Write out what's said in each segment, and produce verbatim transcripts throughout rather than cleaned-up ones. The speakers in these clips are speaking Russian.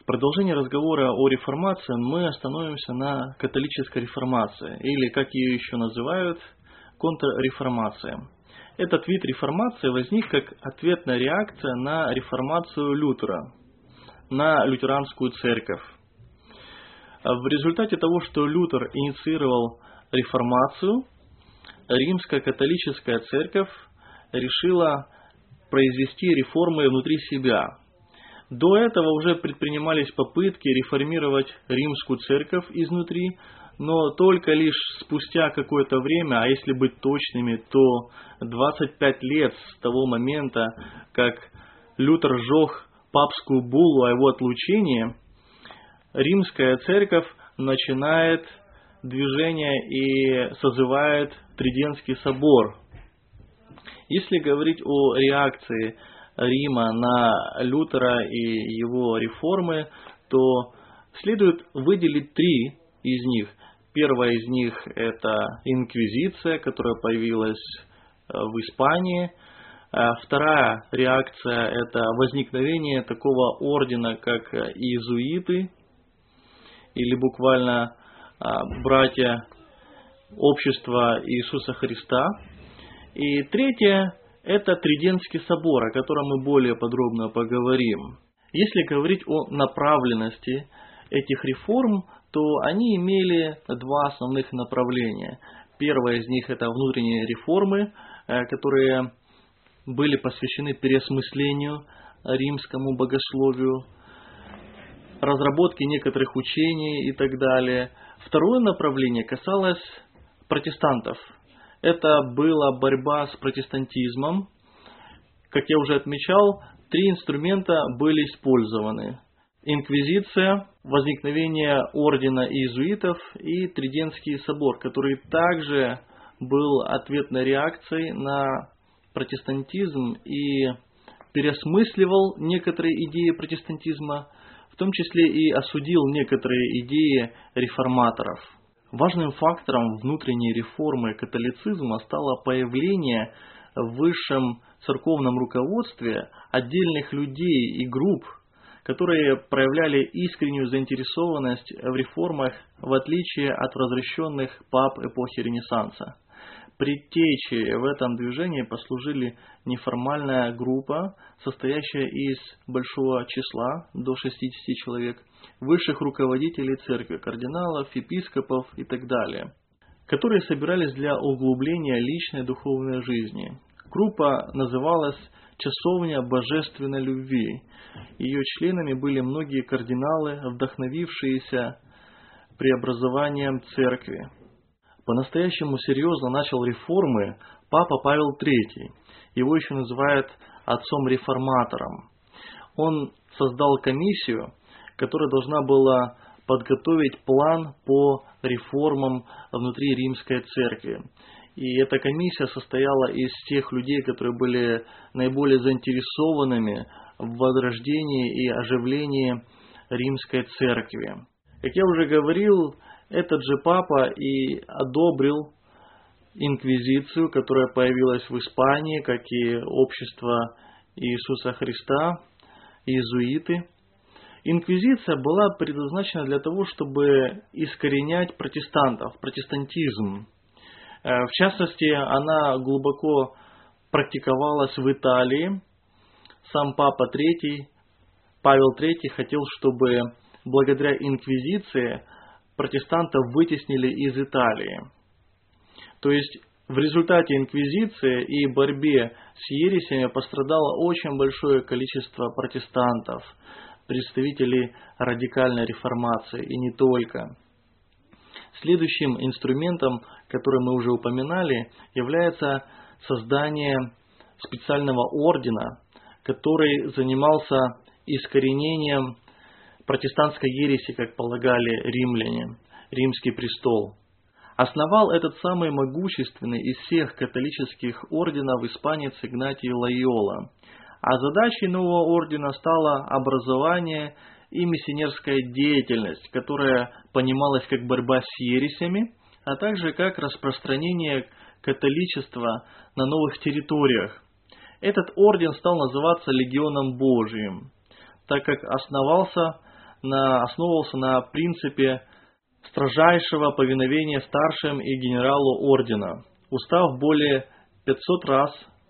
В продолжении разговора о реформации мы остановимся на католической реформации, или, как ее еще называют, контрреформация. Этот вид реформации возник как ответная реакция на реформацию Лютера, на лютеранскую церковь. В результате того, что Лютер инициировал реформацию, римская католическая церковь решила произвести реформы внутри себя. До этого уже предпринимались попытки реформировать римскую церковь изнутри, но только лишь спустя какое-то время, а если быть точными, то двадцать пять лет с того момента, как Лютер сжег папскую буллу о его отлучении, римская церковь начинает движение и созывает Тридентский собор. Если говорить о реакции Рима на Лютера и его реформы, то следует выделить три из них. Первая из них – это инквизиция, которая появилась в Испании. Вторая реакция – это возникновение такого ордена, как иезуиты, или буквально братья общества Иисуса Христа. И третье – это Тридентский собор, о котором мы более подробно поговорим. Если говорить о направленности этих реформ, то они имели два основных направления. Первое из них – это внутренние реформы, которые были посвящены переосмыслению римскому богословию, разработке некоторых учений и так далее. Второе направление касалось протестантов. Это была борьба с протестантизмом. Как я уже отмечал, три инструмента были использованы. Инквизиция, возникновение ордена иезуитов и Тридентский собор, который также был ответной реакцией на протестантизм и переосмысливал некоторые идеи протестантизма, в том числе и осудил некоторые идеи реформаторов. Важным фактором внутренней реформы католицизма стало появление в высшем церковном руководстве отдельных людей и групп, которые проявляли искреннюю заинтересованность в реформах, в отличие от возвращенных пап эпохи Ренессанса. Предтечей в этом движении послужили неформальная группа, состоящая из большого числа, до шестидесяти человек, высших руководителей церкви, кардиналов, епископов и так далее, которые собирались для углубления личной духовной жизни. Группа называлась «Часовня божественной любви». Ее членами были многие кардиналы, вдохновившиеся преобразованием церкви. По-настоящему серьезно начал реформы папа Павел третий. Его еще называют отцом-реформатором. Он создал комиссию, которая должна была подготовить план по реформам внутри римской церкви. И эта комиссия состояла из тех людей, которые были наиболее заинтересованными в возрождении и оживлении римской церкви. Как я уже говорил, этот же папа и одобрил инквизицию, которая появилась в Испании, как и общество Иисуса Христа, иезуиты. Инквизиция была предназначена для того, чтобы искоренять протестантов, протестантизм. В частности, она глубоко практиковалась в Италии. Сам папа третий, Павел третий, хотел, чтобы благодаря инквизиции протестантов вытеснили из Италии. То есть в результате инквизиции и борьбе с ересями пострадало очень большое количество протестантов, представителей радикальной реформации, и не только. Следующим инструментом, который мы уже упоминали, является создание специального ордена, который занимался искоренением протестантской ереси, как полагали римляне, римский престол. Основал этот самый могущественный из всех католических орденов испанец Игнатий Лойола. А задачей нового ордена стало образование и миссионерская деятельность, которая понималась как борьба с ересями, а также как распространение католичества на новых территориях. Этот орден стал называться Легионом Божиим, так как основался на, основывался на принципе строжайшего повиновения старшим и генералу ордена. Устав более пятьсот раз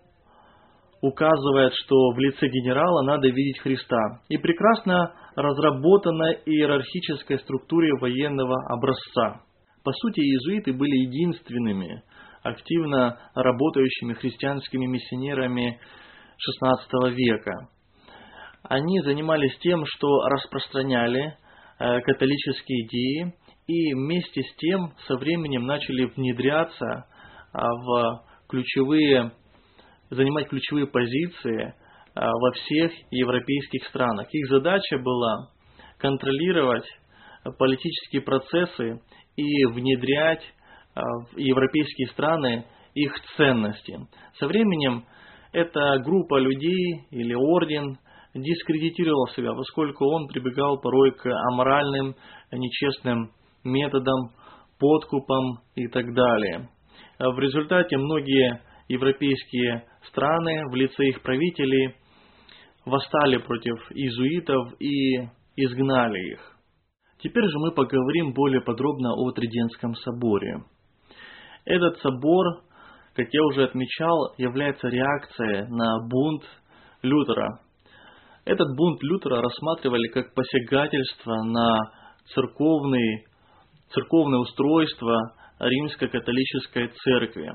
указывает, что в лице генерала надо видеть Христа, и прекрасно разработанной иерархической структуре военного образца. По сути, иезуиты были единственными активно работающими христианскими миссионерами шестнадцатого века. Они занимались тем, что распространяли э, католические идеи, и вместе с тем со временем начали внедряться э, в ключевые, занимать ключевые позиции э, во всех европейских странах. Их задача была контролировать политические процессы и внедрять э, в европейские страны их ценности. Со временем эта группа людей или орден дискредитировал себя, поскольку он прибегал порой к аморальным, нечестным методам, подкупам и так далее. В результате многие европейские страны в лице их правителей восстали против иезуитов и изгнали их. Теперь же мы поговорим более подробно о Тридентском соборе. Этот собор, как я уже отмечал, является реакцией на бунт Лютера. Этот бунт Лютера рассматривали как посягательство на церковный, церковное устройство римско-католической церкви.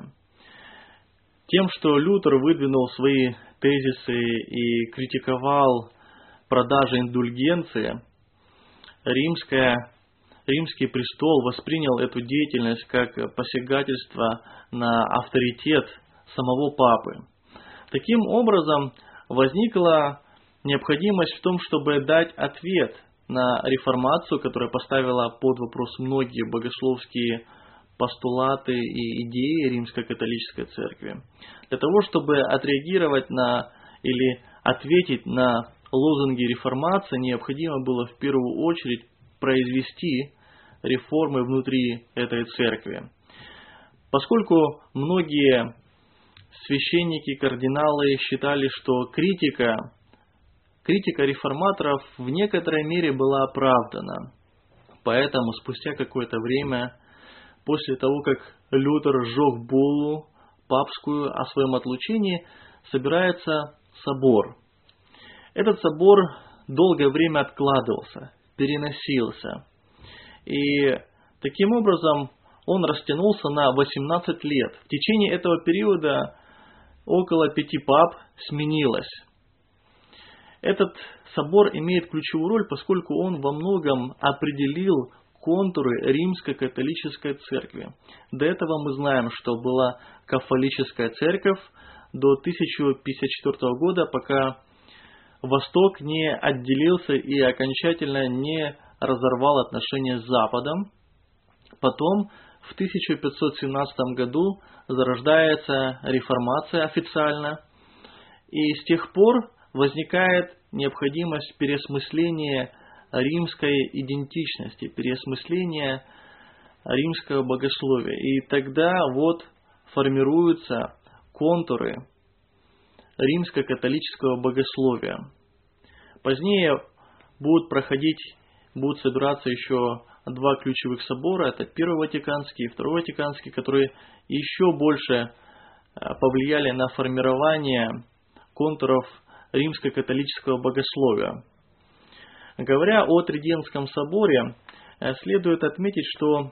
Тем, что Лютер выдвинул свои тезисы и критиковал продажи индульгенции, римская, римский престол воспринял эту деятельность как посягательство на авторитет самого папы. Таким образом, возникла необходимость в том, чтобы дать ответ на реформацию, которая поставила под вопрос многие богословские постулаты и идеи Римско-католической церкви. Для того, чтобы отреагировать на или ответить на лозунги реформации, необходимо было в первую очередь произвести реформы внутри этой церкви. Поскольку многие священники, кардиналы считали, что критика Критика реформаторов в некоторой мере была оправдана. Поэтому спустя какое-то время, после того, как Лютер сжег буллу папскую о своем отлучении, собирается собор. Этот собор долгое время откладывался, переносился. И таким образом он растянулся на восемнадцать лет. В течение этого периода около пяти пап сменилось. Этот собор имеет ключевую роль, поскольку он во многом определил контуры римско-католической церкви. До этого мы знаем, что была кафолическая церковь до тысяча пятьдесят четвёртого года, пока Восток не отделился и окончательно не разорвал отношения с Западом. Потом в тысяча пятьсот семнадцатом году зарождается реформация официально, и с тех пор возникает необходимость переосмысления римской идентичности, переосмысления римского богословия. И тогда вот формируются контуры римско-католического богословия. Позднее будут проходить, будут собираться еще два ключевых собора. Это Первый Ватиканский и Второй Ватиканский, которые еще больше повлияли на формирование контуров римско-католического богословия. Говоря о Тридентском соборе, следует отметить, что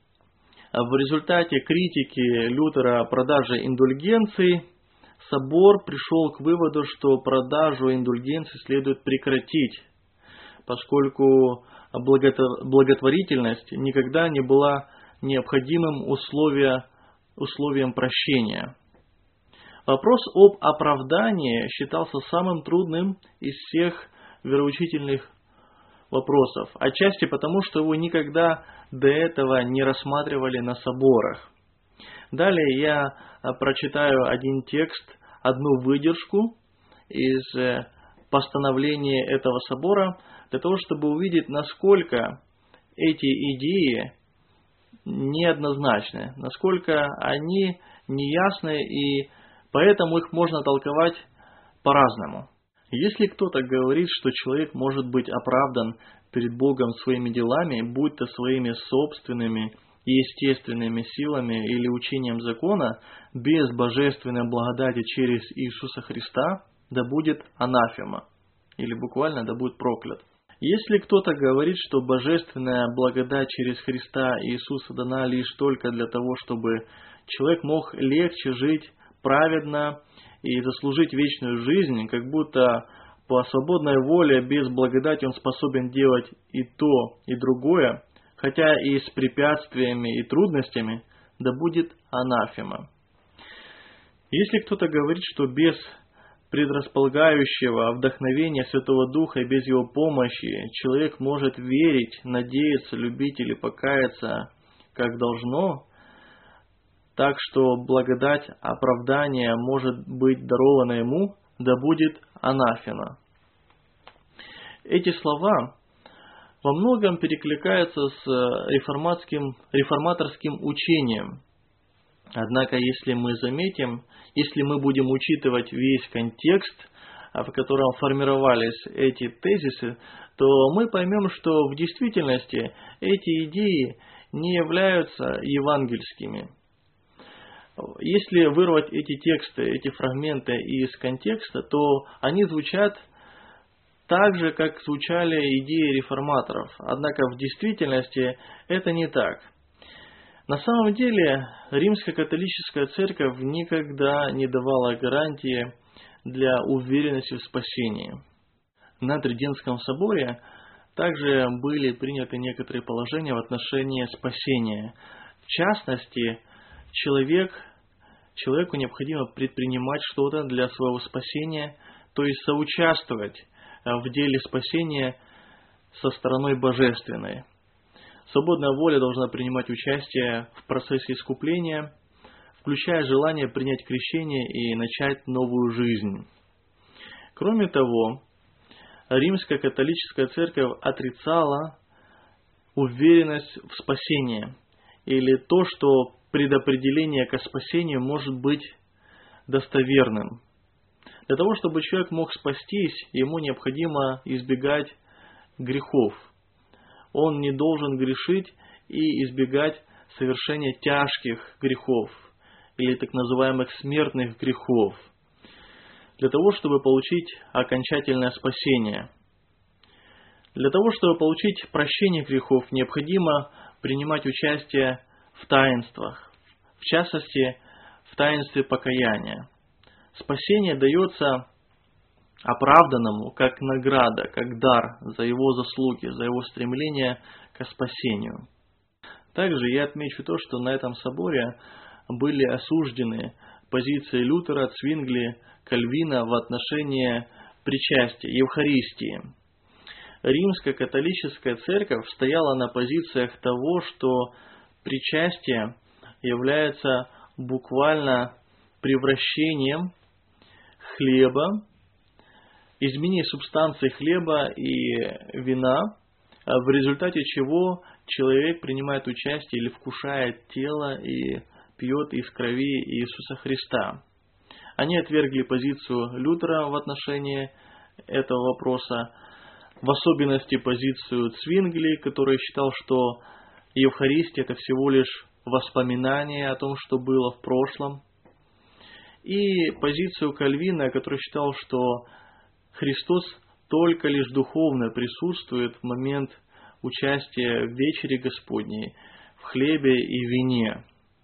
в результате критики Лютера продажи индульгенций собор пришел к выводу, что продажу индульгенций следует прекратить, поскольку благотворительность никогда не была необходимым условия, условием прощения. Вопрос об оправдании считался самым трудным из всех вероучительных вопросов, отчасти потому, что его никогда до этого не рассматривали на соборах. Далее я прочитаю один текст, одну выдержку из постановления этого собора, для того, чтобы увидеть, насколько эти идеи неоднозначны, насколько они неясны, и поэтому их можно толковать по-разному. Если кто-то говорит, что человек может быть оправдан перед Богом своими делами, будь то своими собственными и естественными силами или учением закона, без божественной благодати через Иисуса Христа, да будет анафема, или буквально да будет проклят. Если кто-то говорит, что божественная благодать через Христа Иисуса дана лишь только для того, чтобы человек мог легче жить праведно и заслужить вечную жизнь, как будто по свободной воле без благодати он способен делать и то, и другое, хотя и с препятствиями и трудностями, да будет анафема. Если кто-то говорит, что без предрасполагающего вдохновения Святого Духа и без его помощи человек может верить, надеяться, любить или покаяться, как должно, так что благодать оправдания может быть дарована ему, да будет анафема. Эти слова во многом перекликаются с реформатским, реформаторским учением. Однако, если мы заметим, если мы будем учитывать весь контекст, в котором формировались эти тезисы, то мы поймем, что в действительности эти идеи не являются евангельскими. Если вырвать эти тексты, эти фрагменты из контекста, то они звучат так же, как звучали идеи реформаторов. Однако в действительности это не так. На самом деле Римская католическая церковь никогда не давала гарантии для уверенности в спасении. На Тридентском соборе также были приняты некоторые положения в отношении спасения. В частности, человек, человеку необходимо предпринимать что-то для своего спасения, то есть соучаствовать в деле спасения со стороной божественной. Свободная воля должна принимать участие в процессе искупления, включая желание принять крещение и начать новую жизнь. Кроме того, Римская католическая церковь отрицала уверенность в спасении, или то, что предопределение ко спасению может быть достоверным. Для того, чтобы человек мог спастись, ему необходимо избегать грехов. Он не должен грешить и избегать совершения тяжких грехов, или так называемых смертных грехов, для того, чтобы получить окончательное спасение. Для того, чтобы получить прощение грехов, необходимо принимать участие в таинствах, в частности, в таинстве покаяния. Спасение дается оправданному как награда, как дар за его заслуги, за его стремление к спасению. Также я отмечу то, что на этом соборе были осуждены позиции Лютера, Цвингли, Кальвина в отношении причастия, Евхаристии. Римская католическая церковь стояла на позициях того, что причастие является буквально превращением хлеба, изменение субстанции хлеба и вина, в результате чего человек принимает участие или вкушает тело и пьет из крови Иисуса Христа. Они отвергли позицию Лютера в отношении этого вопроса, в особенности позицию Цвингли, который считал, что Евхаристия – это всего лишь воспоминание о том, что было в прошлом, и позицию Кальвина, который считал, что Христос только лишь духовно присутствует в момент участия в вечере Господней, в хлебе и вине.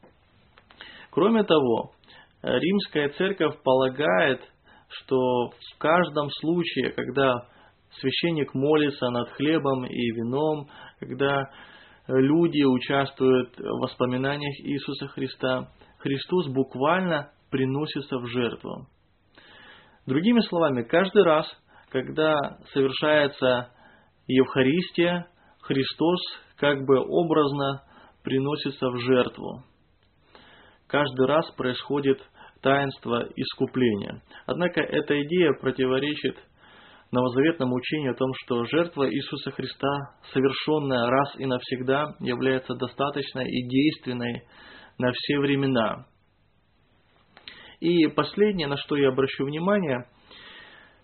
Кроме того, Римская церковь полагает, что в каждом случае, когда священник молится над хлебом и вином, когда люди участвуют в воспоминаниях Иисуса Христа, Христос буквально приносится в жертву. Другими словами, каждый раз, когда совершается Евхаристия, Христос как бы образно приносится в жертву. Каждый раз происходит таинство искупления. Однако эта идея противоречит новозаветному учению о том, что жертва Иисуса Христа, совершенная раз и навсегда, является достаточной и действенной на все времена. И последнее, на что я обращу внимание,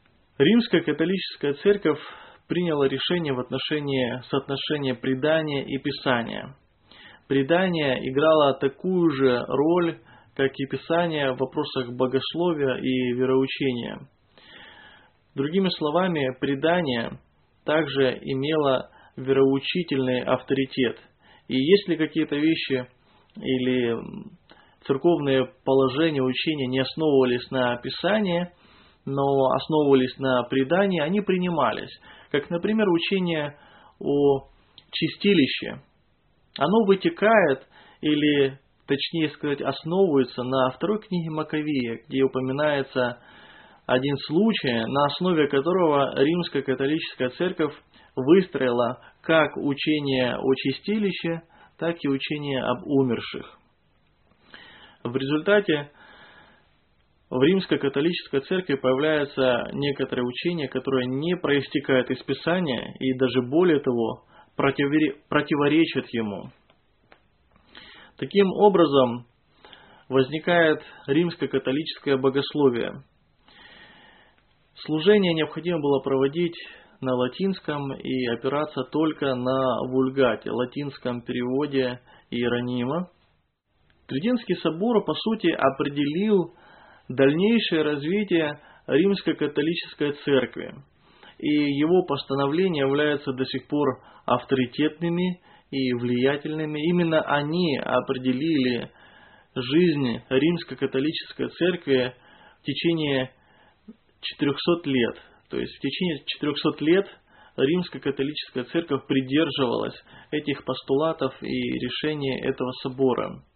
Римская католическая церковь приняла решение в отношении соотношения предания и писания. Предание играло такую же роль, как и Писание в вопросах богословия и вероучения. Другими словами, предание также имело вероучительный авторитет. И если какие-то вещи или церковные положения, учения не основывались на Писании, но основывались на предании, они принимались. Как, например, учение о чистилище. Оно вытекает, или, точнее сказать, основывается на второй книге Маковея, где упоминается один случай, на основе которого Римская католическая церковь выстроила как учение о чистилище, так и учение об умерших. В результате в Римской католической церкви появляются некоторые учения, которые не проистекают из Писания и даже более того противоречат ему. Таким образом возникает римское католическое богословие. Служение необходимо было проводить на латинском и опираться только на вульгате, латинском переводе Иеронима. Триденский собор, по сути, определил дальнейшее развитие Римской католической церкви, и его постановления являются до сих пор авторитетными и влиятельными. Именно они определили жизнь Римской католической церкви в течение четырехсот лет. То есть в течение четырехсот лет Римская католическая церковь придерживалась этих постулатов и решений этого собора.